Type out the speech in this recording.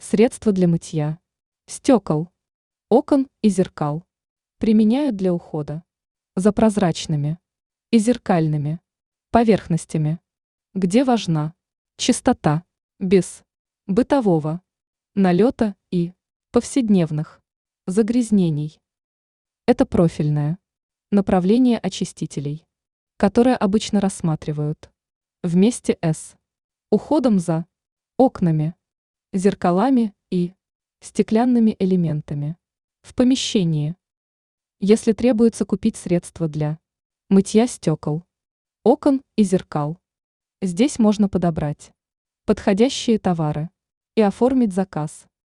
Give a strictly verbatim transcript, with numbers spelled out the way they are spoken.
Средства для мытья стекол, окон и зеркал применяют для ухода за прозрачными и зеркальными поверхностями, где важна чистота, без бытового налета и повседневных загрязнений. Это профильное направление очистителей, которое обычно рассматривают вместе с уходом за окнами, зеркалами и стеклянными элементами в помещении. Если требуется купить средства для мытья стекол, окон и зеркал, здесь можно подобрать подходящие товары и оформить заказ